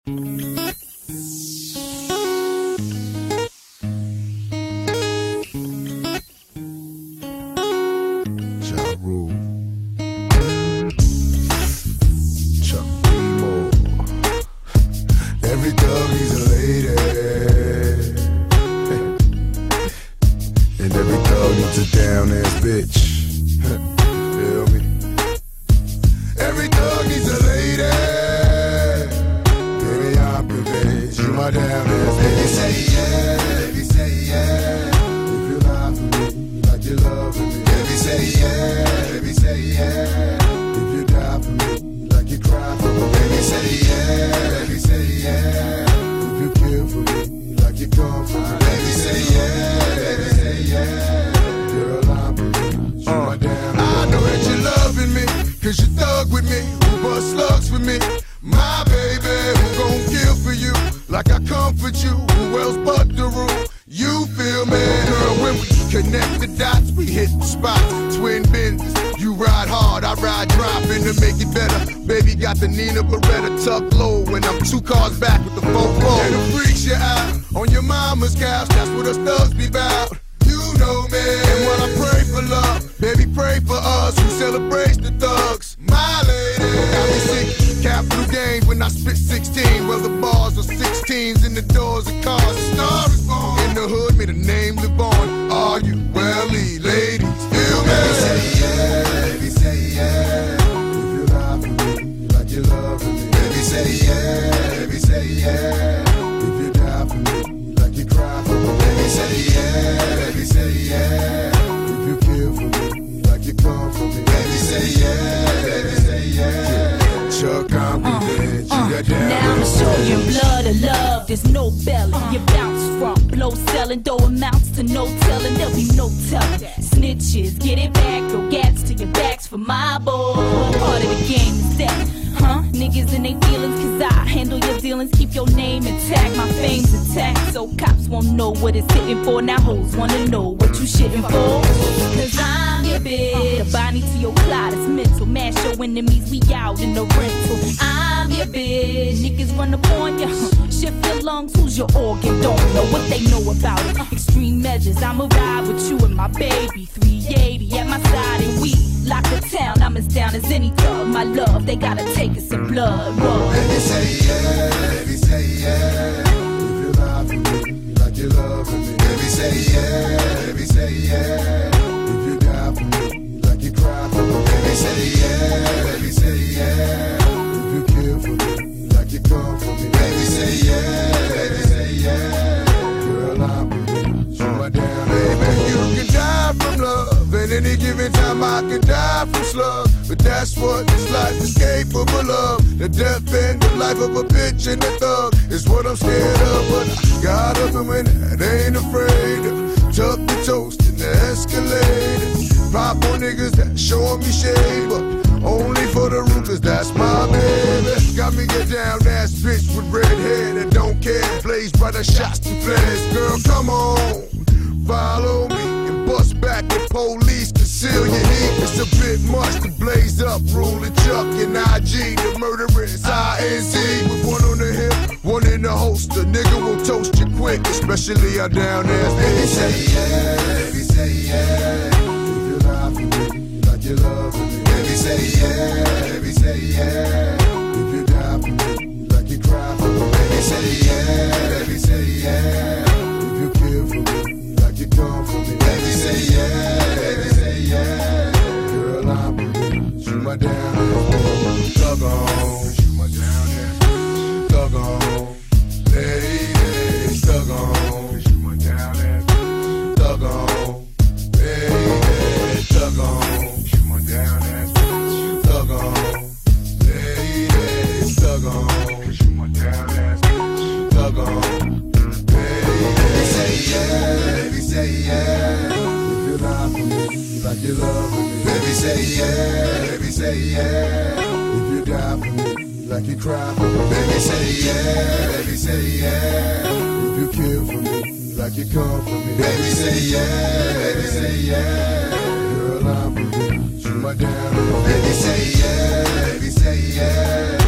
Every thug needs a lady, and every thug needs a down-ass bitch. Feel me? Every thug needs a lady. Baby, I'm privileged. You my down-ass bitch. Baby, say yeah. Baby, say yeah. If you lie for me like you love me. Baby, say yeah. Baby, say yeah. If you die for me like you cry for me. Baby, say yeah. Baby, say yeah. If you kill for me like you come for me. Baby, say yeah. Baby, say yeah. Girl, I'm privileged. You my down-ass. I know that you're loving me, cause you thug with me, who bust slugs for me. My baby, who gon' kill for you, like I comfort you, who else but the rule? You feel me? Girl, when we connect the dots, we hit the spots. Twin bends, you ride hard, I ride dropping to make it better. Baby got the Nina Beretta tucked low, when I'm 2 cars back with the 4-4. And it freaks you out, on your mama's couch, that's what us thugs be bout. You know me, and when I pray for love, baby pray for us, who celebrates the thugs. My lady, got me sick, capital gains when I spit 16. Well, the bars are 16s in the doors of cars. The star is born in the hood, made a name live on. Are you welly, ladies? Feel me? Baby say yeah, baby say yeah. If you lie for me like you love me. Baby say yeah, baby say yeah. If you die for me like you cry for me. Baby say yeah, baby say yeah. If you kill for me like you come for me. Baby say yeah, baby say yeah. Chuck, I'm now I'ma show you blood of love, there's no belly. You bounce from blow selling, though amounts to no telling, there'll be no telling. Snitches, get it back, throw gats to your backs for my boy. Part of the game is that, niggas in they feelings, cause I handle your dealings, keep your name intact, my fame's intact, so cops won't know what it's hitting for. Now hoes wanna know what you shitting for, cause I'm your bitch. The body to your clout is mental, mash your enemies, we out in the rental. I'm your bitch, niggas run up on ya, shift your lungs, who's your organ, don't know what they know about it. Extreme measures, I'ma ride with you and my baby, 380 at my side and we lock the town. I'm as down as any thug, my love, they gotta take us in blood. Whoa. Baby say yeah, baby say yeah. If you lie for me like you love me. Baby say yeah, baby say yeah. If you die for me like you cry for me. Baby say yeah, baby say yeah. If you kill for me like you come for me. Baby say yeah, baby say yeah. Girl, I'm privileged, you my down. Baby, you can die from love, and any given time I can die from slugs. But that's what this life is capable of. The death and the life of a bitch and a thug is what I'm scared of. But I got a woman that ain't afraid to tuck the toast in the escalator. Pop on niggas that showing me shade, but only for the root, cause that's my baby. Got me a down ass bitch with red hair that don't care. Blaze brighter shots to flares. Girl, come on, follow me and bust back the police. Conceal your heat, it's a bit much to blaze up. Rolling Chuck and IG, the murderers INZ. With one on the hip, one in the holster. Nigga will toast you quick, especially out down there. Baby say yeah, baby say yeah. If you lie for me like you love me. Baby say yeah, baby say yeah. If you die for me like you cry for me. Baby say yeah, baby say yeah. If you kill for me like you come for me. Baby say yeah, baby say yeah. Girl, I'm privileged, you my down. Thug on, you my down. Thug on, lady, thug on, you my down. Thug on, baby, thug on, you my down. Thug on, lady, thug on, you my down. Thug on, baby. Baby say yeah, baby say yeah. If you lie for me like you love me. Baby say yeah, baby say yeah. If you die for me like you cry for me. Baby say yeah, baby say yeah. If you kill for me like you come for me. Baby say yeah, baby say yeah. Girl, I'm privileged, you my down. Baby say yeah, baby say yeah.